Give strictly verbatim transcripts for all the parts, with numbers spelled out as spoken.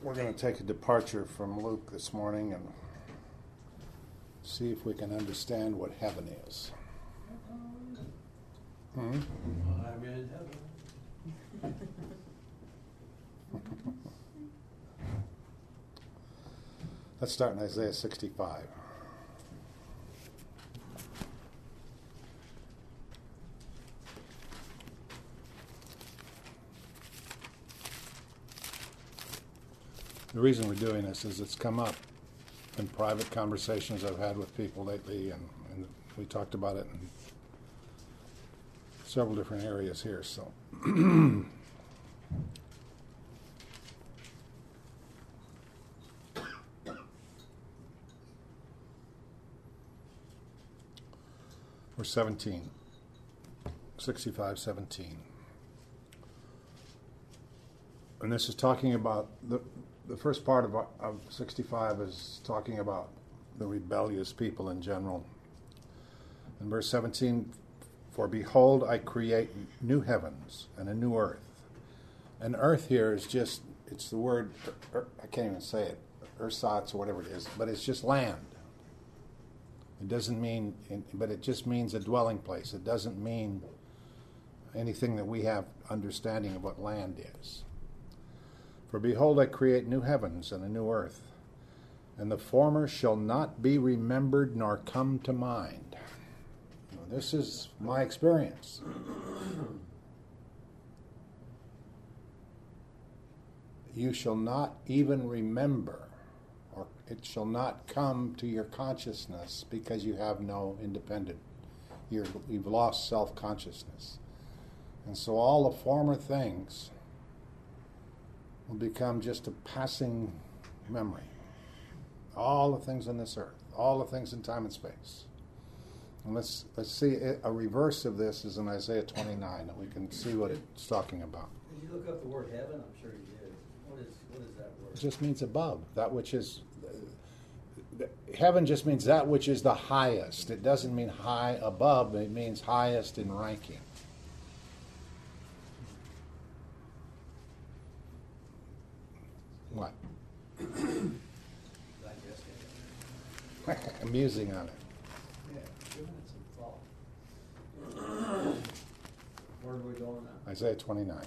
we're going to take a departure from Luke this morning and see if we can understand what heaven is. Hmm? I'm in heaven. Let's start in Isaiah sixty-five. The reason we're doing this is it's come up in private conversations I've had with people lately, and, and we talked about it in several different areas here. So, we're seventeen, sixty-five, seventeen. And this is talking about the the first part of, of sixty-five is talking about the rebellious people in general. In verse seventeen, for behold, I create new heavens and a new earth. And earth here is just, it's the word, er, I can't even say it, ersatz or whatever it is, but it's just land. It doesn't mean, but it just means a dwelling place. It doesn't mean anything that we have understanding of what land is. For behold, I create new heavens and a new earth, and the former shall not be remembered nor come to mind. Now, this is my experience. You shall not even remember, or it shall not come to your consciousness because you have no independent, you're, you've lost self-consciousness. And so all the former things will become just a passing memory. All the things on this earth, all the things in time and space. And let's let's see, a reverse of this is in Isaiah twenty-nine, and we can see what it's talking about. Did you look up the word heaven? I'm sure you did. What is what is that word? It just means above, that which is, uh, heaven just means that which is the highest. It doesn't mean high above, it means highest in ranking. What? I'm musing on it. Yeah, giving it some thought. Where are we going now? Isaiah twenty-nine.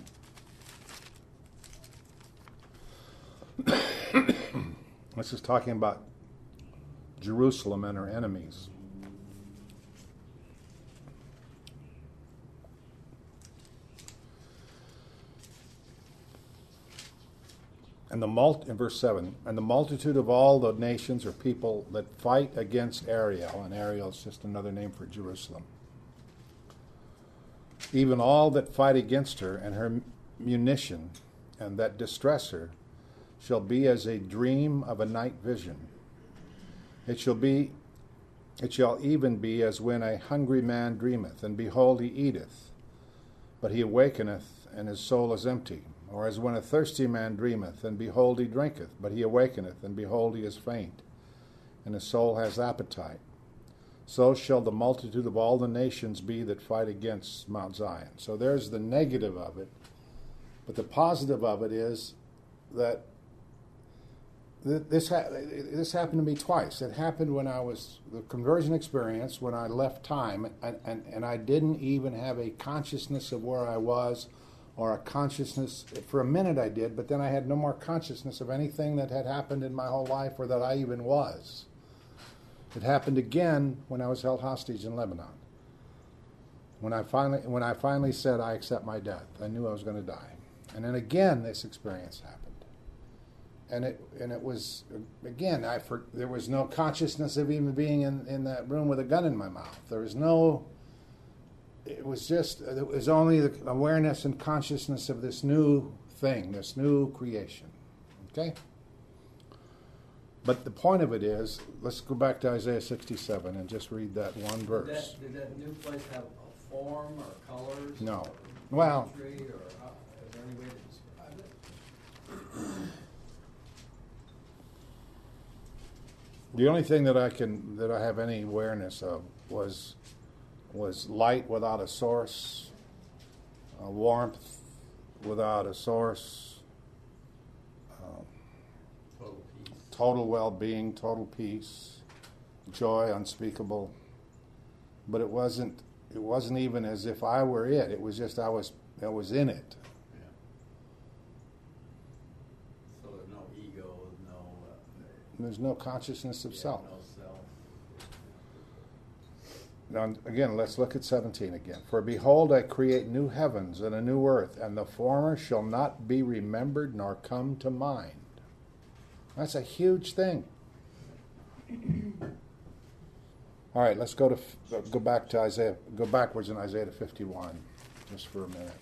This is talking about Jerusalem and her enemies. And the mult in verse seven, and the multitude of all the nations or people that fight against Ariel, and Ariel is just another name for Jerusalem, even all that fight against her and her munition, and that distress her, shall be as a dream of a night vision. It shall be, it shall even be as when a hungry man dreameth, and behold, he eateth, but he awakeneth, and his soul is empty. Or as when a thirsty man dreameth, and behold, he drinketh, but he awakeneth, and behold, he is faint, and his soul has appetite. So shall the multitude of all the nations be that fight against Mount Zion. So there's the negative of it. But the positive of it is that this, ha- this happened to me twice. It happened when I was, the conversion experience, when I left time, and, and, and I didn't even have a consciousness of where I was, or a consciousness. For a minute I did, but then I had no more consciousness of anything that had happened in my whole life or that I even was. It happened again when I was held hostage in Lebanon. When I finally, when I finally said, I accept my death, I knew I was going to die. And then again, this experience happened. And it and it was, again, I for, there was no consciousness of even being in, in that room with a gun in my mouth. There was no... It was just, it was only the awareness and consciousness of this new thing, this new creation. Okay? But the point of it is, let's go back to Isaiah sixty-seven and just read that one verse. Did that, did that new place have a form or colors? No. Or Well, imagery, or how, is there any way to describe it? the only thing that I can, that I have any awareness of was was light without a source, uh, warmth without a source, um, total well-being, total peace, joy unspeakable. But it wasn't it wasn't even as if I were it. It was just I was I was in it. Yeah. So there's no ego, no. Uh, There's no consciousness of yeah, self. No self. Now, again, let's look at seventeen again. For behold, I create new heavens and a new earth, and the former shall not be remembered nor come to mind. That's a huge thing. All right, let's go to go back to Isaiah. Go backwards in Isaiah to fifty-one, just for a minute.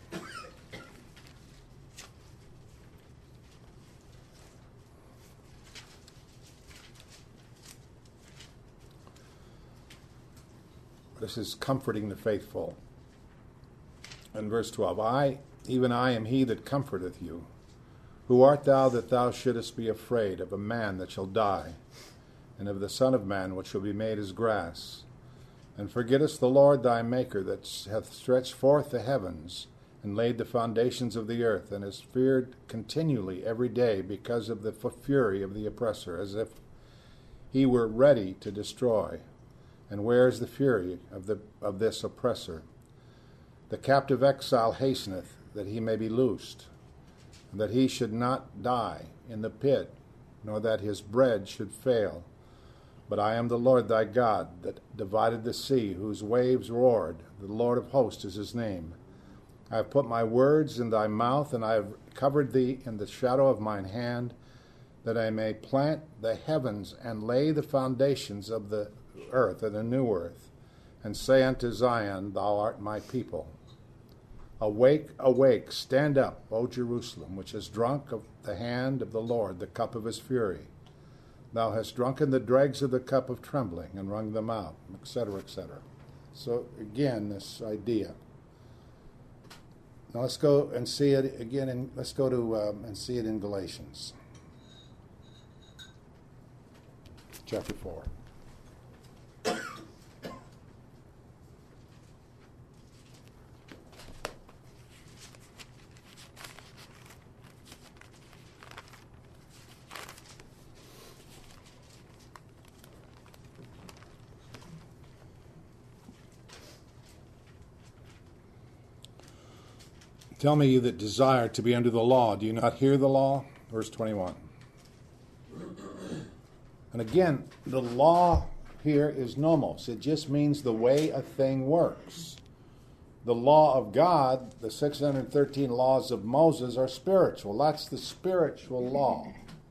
This is comforting the faithful. In verse twelve, I, even I, am he that comforteth you. Who art thou that thou shouldest be afraid of a man that shall die, and of the Son of Man which shall be made as grass? And forgettest the Lord thy Maker, that hath stretched forth the heavens, and laid the foundations of the earth, and is feared continually every day because of the fury of the oppressor, as if he were ready to destroy. And where is the fury of the of this oppressor? The captive exile hasteneth, that he may be loosed, and that he should not die in the pit, nor that his bread should fail. But I am the Lord thy God, that divided the sea, whose waves roared. The Lord of hosts is his name. I have put my words in thy mouth, and I have covered thee in the shadow of mine hand, that I may plant the heavens and lay the foundations of the earth and the new earth, and say unto Zion, thou art my people. Awake, awake, stand up, O Jerusalem, which has drunk of the hand of the Lord the cup of his fury. Thou hast drunken the dregs of the cup of trembling, and wrung them out, et cetera, et cetera. So again, this idea. Now let's go and see it again, and let's go to um, and see it in Galatians, chapter four. Tell me, you that desire to be under the law, do you not hear the law? Verse twenty-one. And again, the law here is nomos. It just means the way a thing works. The law of God, the six hundred thirteen laws of Moses, are spiritual. That's the spiritual law.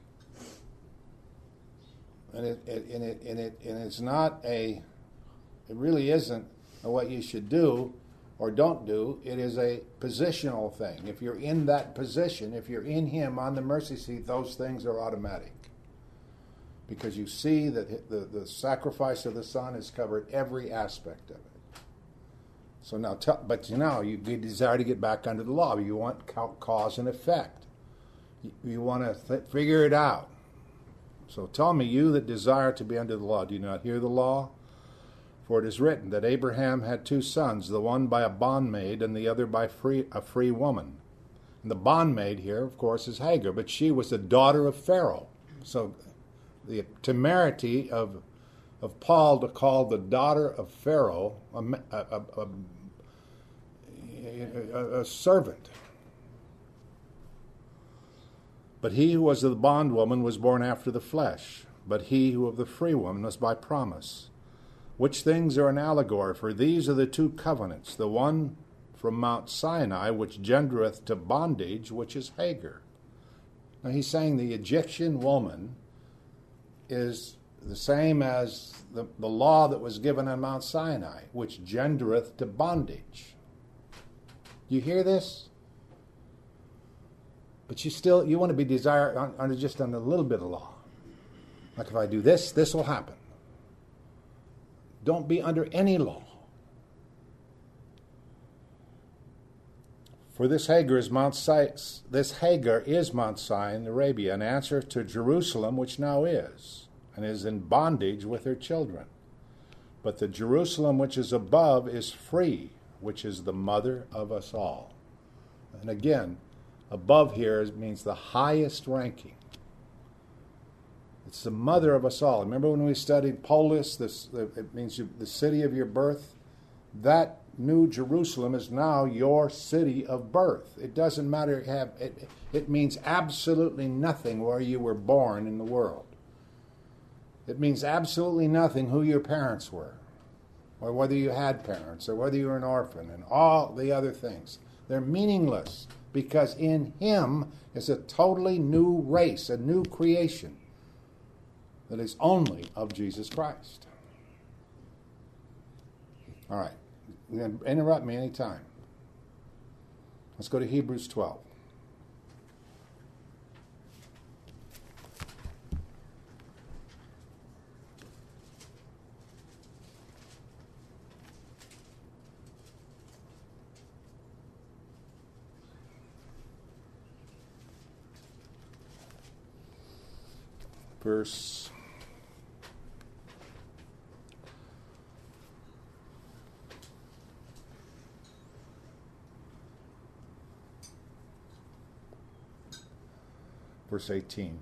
And it, it, and it, and it, and it's not a, it really isn't a what you should do or don't do. It is a positional thing. If you're in that position, if you're in him on the mercy seat, those things are automatic. Because you see that the, the sacrifice of the Son has covered every aspect of it. So now, tell, but you know, you, you desire to get back under the law. You want cause and effect. You, you want to th- figure it out. So tell me, you that desire to be under the law, do you not hear the law? For it is written that Abraham had two sons, the one by a bondmaid and the other by free, a free woman. And the bondmaid here, of course, is Hagar, but she was the daughter of Pharaoh. So the temerity of of Paul to call the daughter of Pharaoh a, a, a, a, a servant. But he who was of the bondwoman was born after the flesh, but he who of the free woman was by promise. Which things are an allegory? For these are the two covenants, the one from Mount Sinai, which gendereth to bondage, which is Hagar. Now he's saying the Egyptian woman is the same as the, the law that was given on Mount Sinai, which gendereth to bondage. You hear this? But you still, you want to be desired under just on a little bit of law. Like if I do this, this will happen. Don't be under any law. For this Hagar is Mount Si- this Hagar is Mount Sinai in Arabia, an answer to Jerusalem, which now is, and is in bondage with her children. But the Jerusalem which is above is free, which is the mother of us all. And again, above here means the highest ranking. It's the mother of us all. Remember when we studied Polis, this, it means you, the city of your birth? That New Jerusalem is now your city of birth. It doesn't matter. Have it, it means absolutely nothing where you were born in the world. It means absolutely nothing who your parents were, or whether you had parents, or whether you were an orphan, and all the other things. They're meaningless, because in Him is a totally new race, a new creation that is only of Jesus Christ. All right. You can interrupt me anytime. Let's go to Hebrews twelve. Verse Verse eighteen.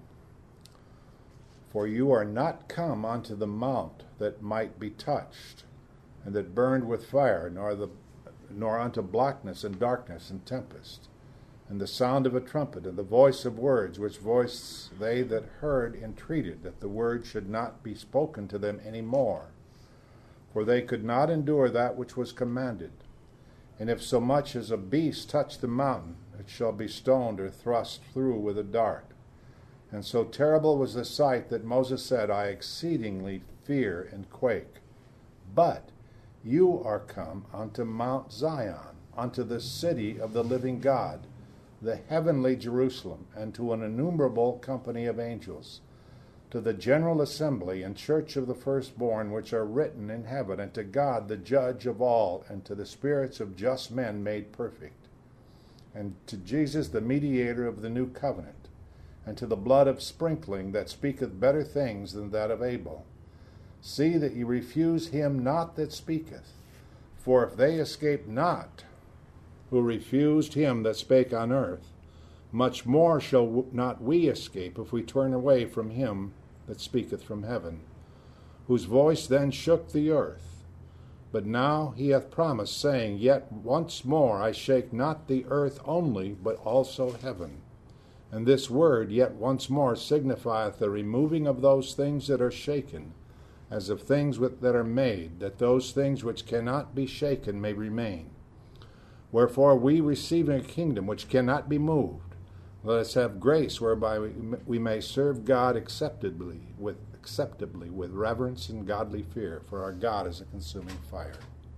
For you are not come unto the mount that might be touched, and that burned with fire, nor the nor unto blackness and darkness and tempest, and the sound of a trumpet, and the voice of words, which voice they that heard entreated that the word should not be spoken to them any more. For they could not endure that which was commanded. And if so much as a beast touch the mountain, it shall be stoned or thrust through with a dart. And so terrible was the sight that Moses said, I exceedingly fear and quake. But you are come unto Mount Zion, unto the city of the living God, the heavenly Jerusalem, and to an innumerable company of angels, to the general assembly and church of the firstborn which are written in heaven, and to God the judge of all, and to the spirits of just men made perfect, and to Jesus the mediator of the new covenant, and to the blood of sprinkling that speaketh better things than that of Abel. See that ye refuse him not that speaketh. For if they escape not, who refused him that spake on earth, much more shall not we escape if we turn away from him that speaketh from heaven, whose voice then shook the earth. But now he hath promised, saying, Yet once more I shake not the earth only, but also heaven. And this word, yet once more, signifieth the removing of those things that are shaken, as of things that are made, that those things which cannot be shaken may remain. Wherefore we, receiving a kingdom which cannot be moved, let us have grace whereby we may serve God acceptably with acceptably with reverence and godly fear, for our God is a consuming fire.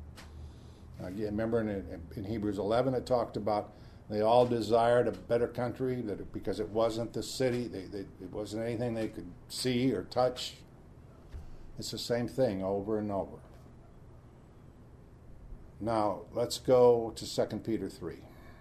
Again, remember in, in Hebrews eleven it talked about they all desired a better country, that because it wasn't the city, they, they, it wasn't anything they could see or touch. It's the same thing over and over. Now, let's go to Second Peter three.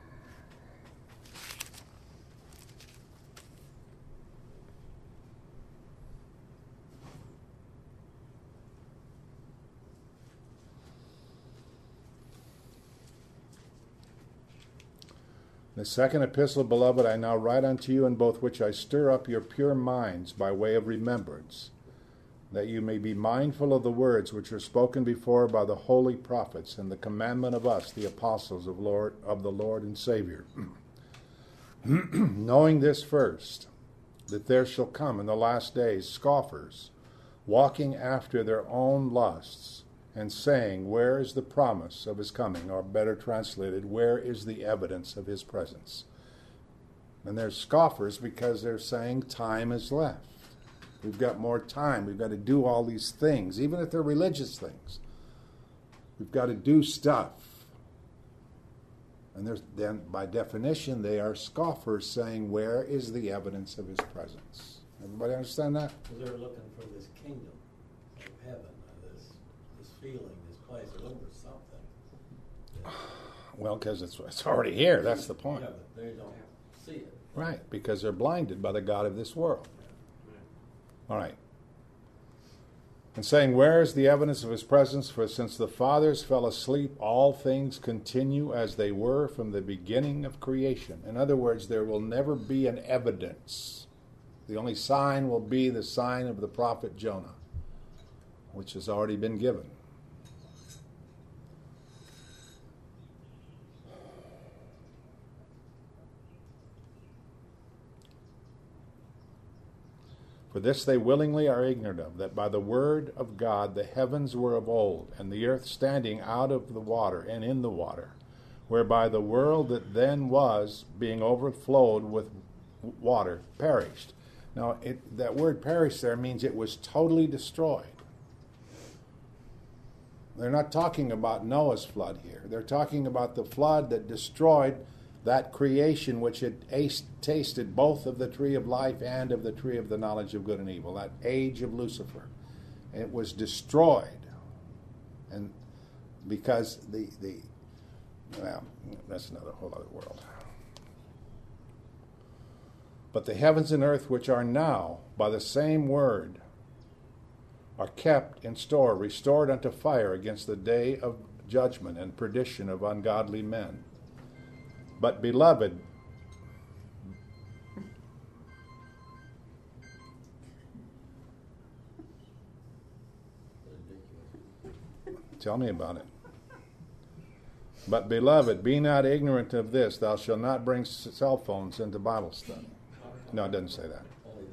The second epistle, beloved, I now write unto you, in both which I stir up your pure minds by way of remembrance, that you may be mindful of the words which were spoken before by the holy prophets, and the commandment of us, the apostles of Lord of the Lord and Savior. Knowing this first, that there shall come in the last days scoffers, walking after their own lusts, and saying, Where is the promise of his coming? Or better translated, where is the evidence of his presence? And they're scoffers because they're saying time is left. We've got more time. We've got to do all these things, even if they're religious things. We've got to do stuff. And there's, then, by definition, they are scoffers saying, Where is the evidence of his presence? Everybody understand that? Because they're looking for this kingdom of heaven, or this this feeling, this place. They're looking for something. Yeah. Well, because it's, it's already here. That's the point. Yeah, but they don't see it. Right, because they're blinded by the God of this world. All right. And saying, Where is the evidence of his presence? For since the fathers fell asleep, all things continue as they were from the beginning of creation. In other words, there will never be an evidence. The only sign will be the sign of the prophet Jonah, which has already been given. For this they willingly are ignorant of, that by the word of God the heavens were of old, and the earth standing out of the water and in the water, whereby the world that then was, being overflowed with water, perished. Now, it, that word perished there means it was totally destroyed. They're not talking about Noah's flood here. They're talking about the flood that destroyed that creation which had aced, tasted both of the tree of life and of the tree of the knowledge of good and evil, that age of Lucifer. It was destroyed. And because the, the well, that's another whole other world. But the heavens and earth which are now, by the same word, are kept in store, restored unto fire against the day of judgment and perdition of ungodly men. But, beloved, tell me about it. But, beloved, be not ignorant of this. Thou shalt not bring cell phones into Bible study. No, it doesn't say that.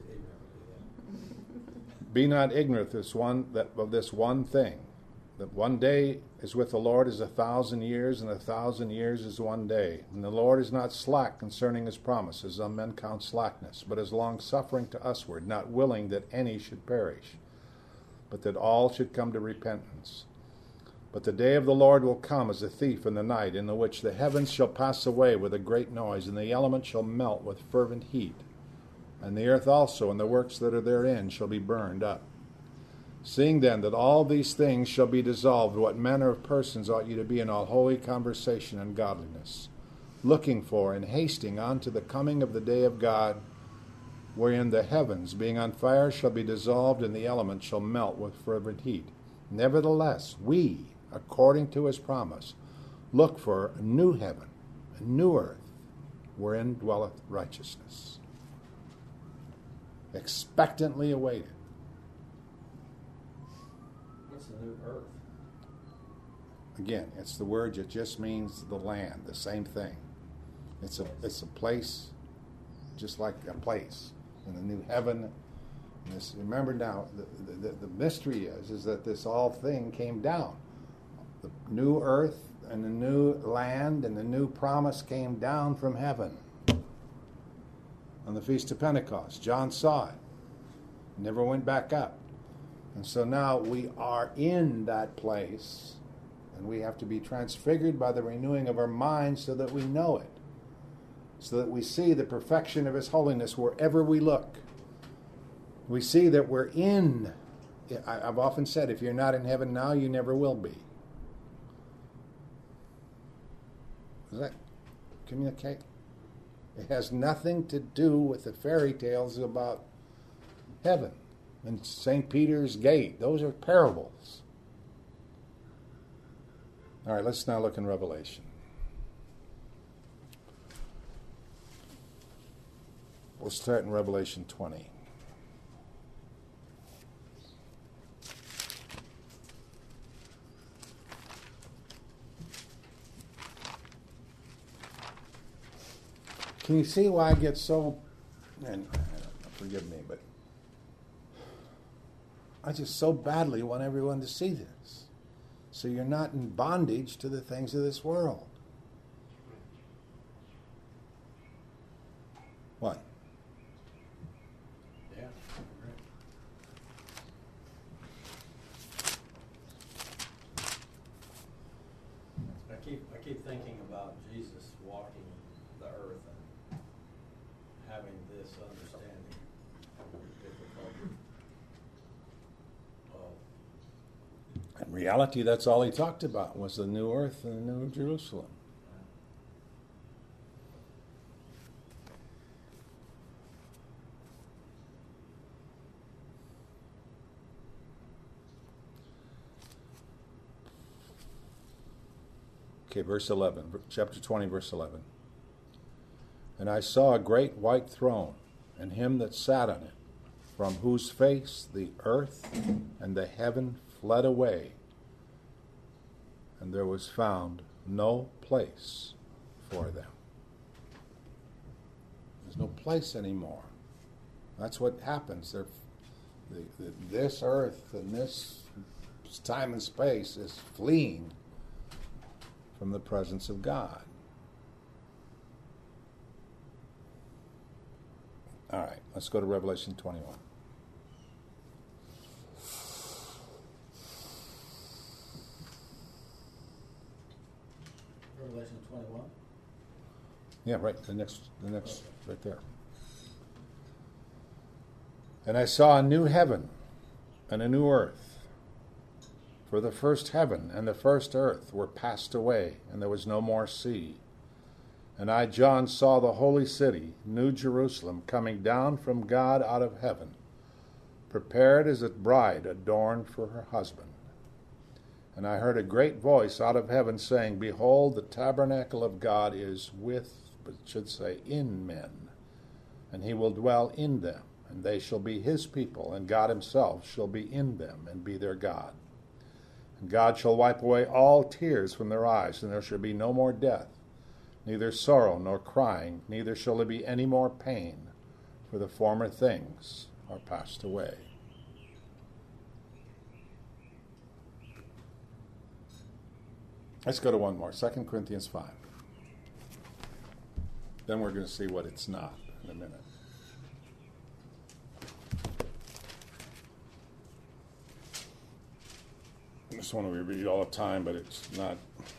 Be not ignorant of this one, that, of this one thing, that one day is with the Lord as a thousand years, and a thousand years is one day. And the Lord is not slack concerning his promises, some men count slackness, but is long-suffering to usward, not willing that any should perish, but that all should come to repentance. But the day of the Lord will come as a thief in the night, in the which the heavens shall pass away with a great noise, and the elements shall melt with fervent heat, and the earth also and the works that are therein shall be burned up. Seeing then that all these things shall be dissolved, what manner of persons ought ye to be in all holy conversation and godliness, looking for and hasting unto the coming of the day of God, wherein the heavens, being on fire, shall be dissolved, and the elements shall melt with fervent heat. Nevertheless, we, according to his promise, look for a new heaven, a new earth, wherein dwelleth righteousness. Expectantly awaited. What's the new earth? Again, it's the word that just means the land, the same thing. It's a it's a place, just like a place in the new heaven. And this, remember now, the, the, the mystery is is that this all thing came down. The new earth and the new land and the new promise came down from heaven on the Feast of Pentecost. John saw it. Never went back up. And so now we are in that place, and we have to be transfigured by the renewing of our minds so that we know it, so that we see the perfection of his holiness wherever we look. We see that we're in. I've often said, if you're not in heaven now, you never will be. Does that communicate? It has nothing to do with the fairy tales about heaven and Saint Peter's Gate. Those are parables. All right, let's now look in Revelation. We'll start in Revelation twenty. Can you see why I get so, and forgive me, but I just so badly want everyone to see this. So you're not in bondage to the things of this world. What? Yeah, right. I keep I keep thinking about Jesus walking the earth and having this understanding of the difficulty of. In reality, that's all he talked about was the new earth and the new Jerusalem. Okay, verse eleven, chapter twenty, verse eleven. And I saw a great white throne, and him that sat on it, from whose face the earth and the heaven fled away, and there was found no place for them. There's no place anymore. That's what happens. They're, the, the, this earth and this time and space is fleeing from the presence of God. All right, let's go to Revelation twenty-one. Revelation twenty-one? Yeah, right, the next, the next, right there. And I saw a new heaven and a new earth. For the first heaven and the first earth were passed away, and there was no more sea. And I, John, saw the holy city, New Jerusalem, coming down from God out of heaven, prepared as a bride adorned for her husband. And I heard a great voice out of heaven saying, Behold, the tabernacle of God is with, but it should say, in men, and he will dwell in them, and they shall be his people, and God himself shall be in them, and be their God. And God shall wipe away all tears from their eyes, and there shall be no more death, neither sorrow nor crying, neither shall there be any more pain, for the former things are passed away. Let's go to one more, Second Corinthians five. Then we're going to see what it's not in a minute. This one we read all the time, but it's not.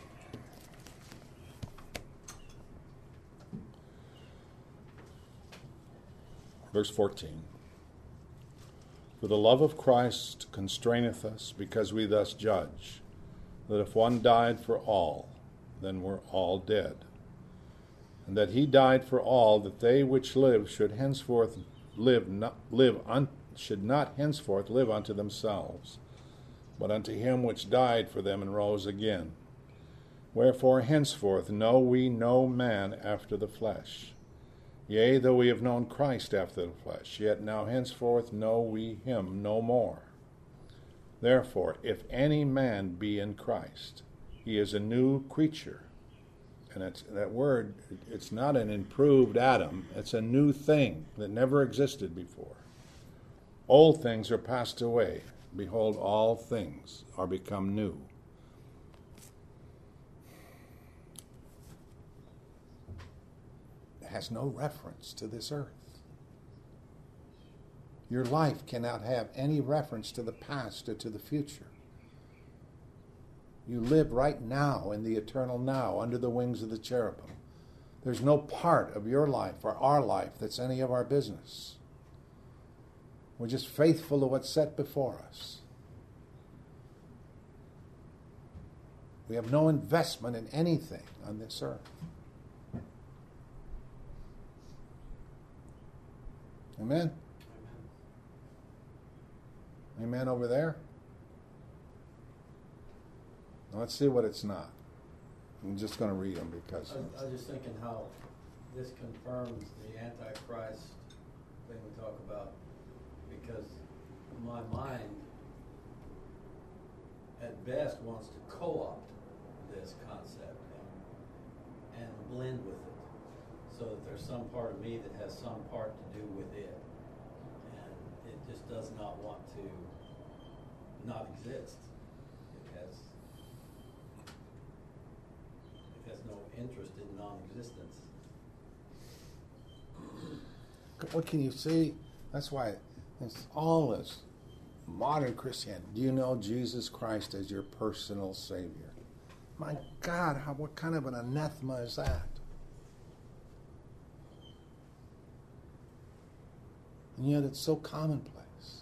Verse fourteen. For the love of Christ constraineth us, because we thus judge, that if one died for all, then we're all dead. And that he died for all, that they which live should henceforth live not live un, should not henceforth live unto themselves, but unto him which died for them and rose again. Wherefore henceforth know we no man after the flesh. Yea, though we have known Christ after the flesh, yet now henceforth know we him no more. Therefore, if any man be in Christ, he is a new creature. And it's, that word, it's not an improved Adam, it's a new thing that never existed before. Old things are passed away. Behold, all things are become new. It has no reference to this earth. Your life cannot have any reference to the past or to the future. You live right now in the eternal now, under the wings of the cherubim. There's no part of your life or our life that's any of our business. We're just faithful to what's set before us. We have no investment in anything on this earth. Amen? Amen over there? Now let's see what it's not. I'm just going to read them because... I, I was just thinking how this confirms the Antichrist thing we talk about, because my mind at best wants to co-opt this concept and, and blend with it, so that there's some part of me that has some part to do with it, and it just does not want to not exist. It has it has no interest in non-existence. What can you see? That's why it's all this modern Christianity. Do you know Jesus Christ as your personal Savior? My God, how, what kind of an anathema is that? And yet it's so commonplace.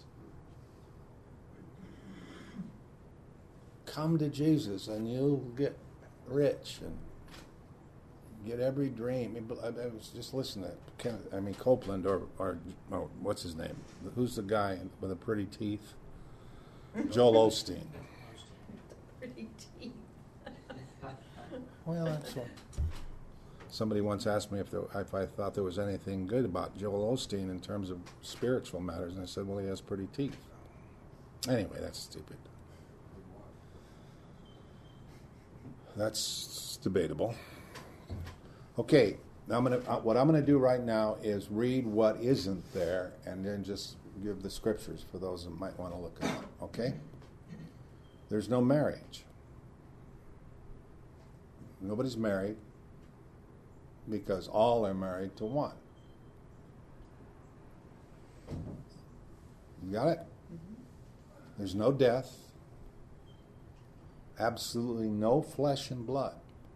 Come to Jesus and you'll get rich and get every dream. I was just listening to Kenneth, I mean Copeland or, or or what's his name? Who's the guy with the pretty teeth? Joel Osteen. Pretty teeth. Well, that's what. Somebody once asked me if, there, if I thought there was anything good about Joel Osteen in terms of spiritual matters, and I said, well, he has pretty teeth. Anyway, that's stupid. That's debatable. Okay, now I'm gonna, uh, what I'm going to do right now is read what isn't there and then just give the scriptures for those that might want to look it up, okay? There's no marriage. Nobody's married because all are married to one. You got it? Mm-hmm. There's no death. Absolutely no flesh and blood.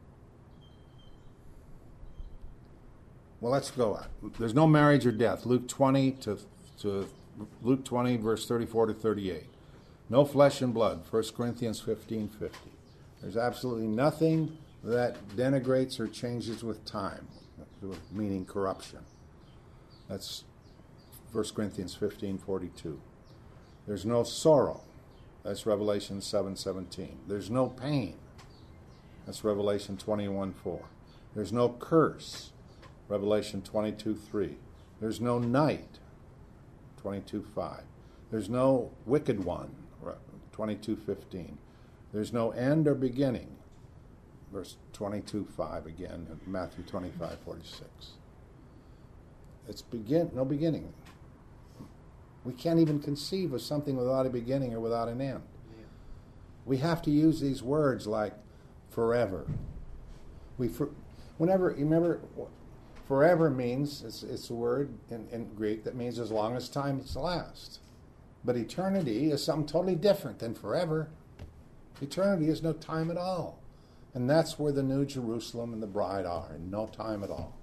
Well, let's go on. There's no marriage or death. Luke twenty to, to Luke twenty, verse thirty-four to thirty-eight. No flesh and blood. First Corinthians fifteen fifty. There's absolutely nothing that denigrates or changes with time, meaning corruption. That's First Corinthians fifteen forty-two. There's no sorrow. That's Revelation seven seventeen. There's no pain. That's Revelation twenty-one four. There's no curse. Revelation twenty-two three. There's no night. twenty-two five. There's no wicked one. twenty-two fifteen. There's no end or beginning. Verse twenty-two five again, Matthew twenty-five forty-six. It's begin no beginning. We can't even conceive of something without a beginning or without an end. Yeah. We have to use these words like forever. We for, whenever you remember, forever means it's, it's a word in, in Greek that means as long as time is last. But eternity is something totally different than forever. Eternity is no time at all. And that's where the New Jerusalem and the bride are, in no time at all.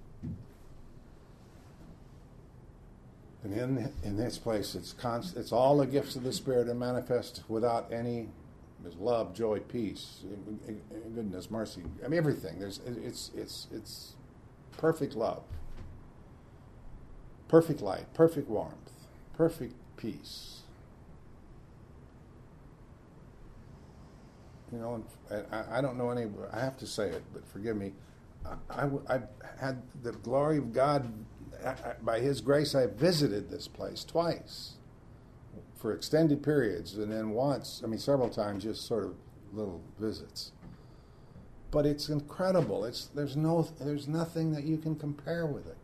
And in in this place, it's const, it's all the gifts of the Spirit are manifest without any. There's love, joy, peace, goodness, mercy. I mean, everything. There's it's it's it's perfect love, perfect light, perfect warmth, perfect peace. You know, and I, I don't know any. I have to say it, but forgive me. I, I, I had the glory of God. I, by His grace, I visited this place twice for extended periods, and then once, I mean, several times, just sort of little visits. But it's incredible. It's there's no there's nothing that you can compare with it.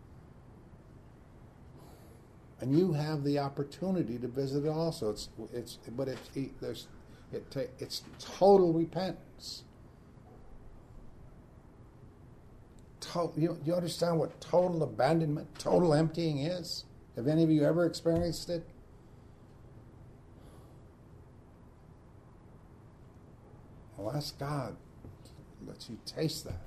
And you have the opportunity to visit it also. It's it's but it's it, there's it ta- it's total repentance. To, you, you understand what total abandonment, total emptying is? Have any of you ever experienced it? Well, ask God to let you taste that.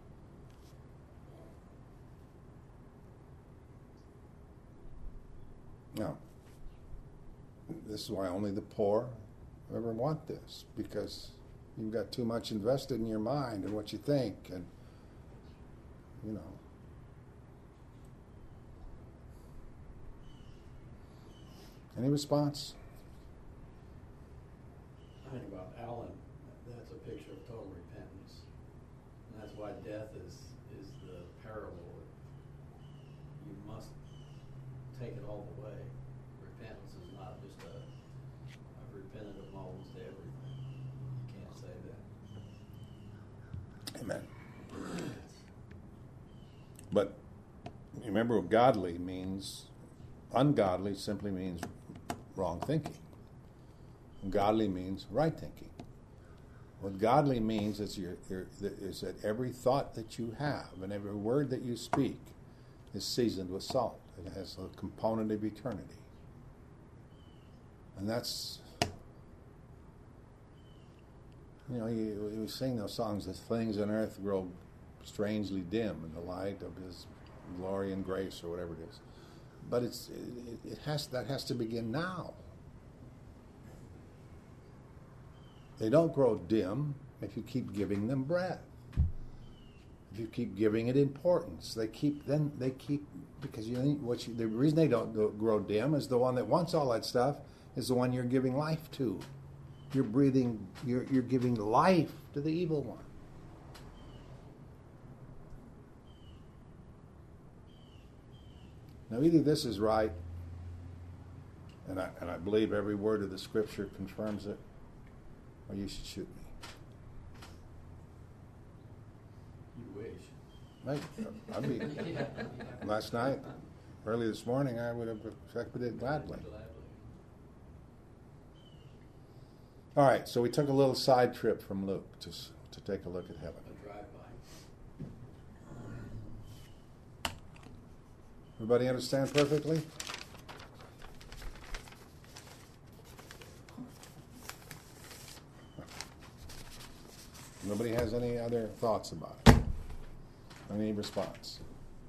Now, this is why only the poor ever want this, because you've got too much invested in your mind and what you think, and you know. Any response? I think about Alan, that's a picture of total repentance. And that's why death is, is the parable. You must take it all the way. Repentance is not just a, I've repented of almost everything. You can't say that. Amen. But remember, godly means, ungodly simply means wrong thinking. Godly means right thinking. What godly means is, your, your, is that every thought that you have and every word that you speak is seasoned with salt. It has a component of eternity. And that's, you know, you, you sing those songs, the things on earth grow strangely dim in the light of His glory and grace, or whatever it is. But it's it, it has that has to begin now. They don't grow dim if you keep giving them breath. If you keep giving it importance, they keep then they keep because you what you, the reason they don't grow dim is the one that wants all that stuff is the one you're giving life to. You're breathing. You're you're giving life to the evil one. Now, either this is right, and I, and I believe every word of the Scripture confirms it, or you should shoot me. You wish. Right? I'd be, last night, early this morning, I would have accepted it gladly. All right, so we took a little side trip from Luke to, s- to take a look at heaven. A drive-by. Everybody understand perfectly? Nobody has any other thoughts about it? Any response?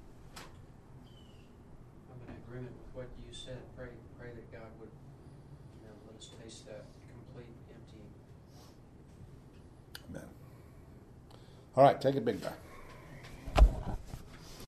I'm in agreement with what you said. Pray, pray that God would, you know, let us taste that complete emptying. Amen. All right, take it big guy.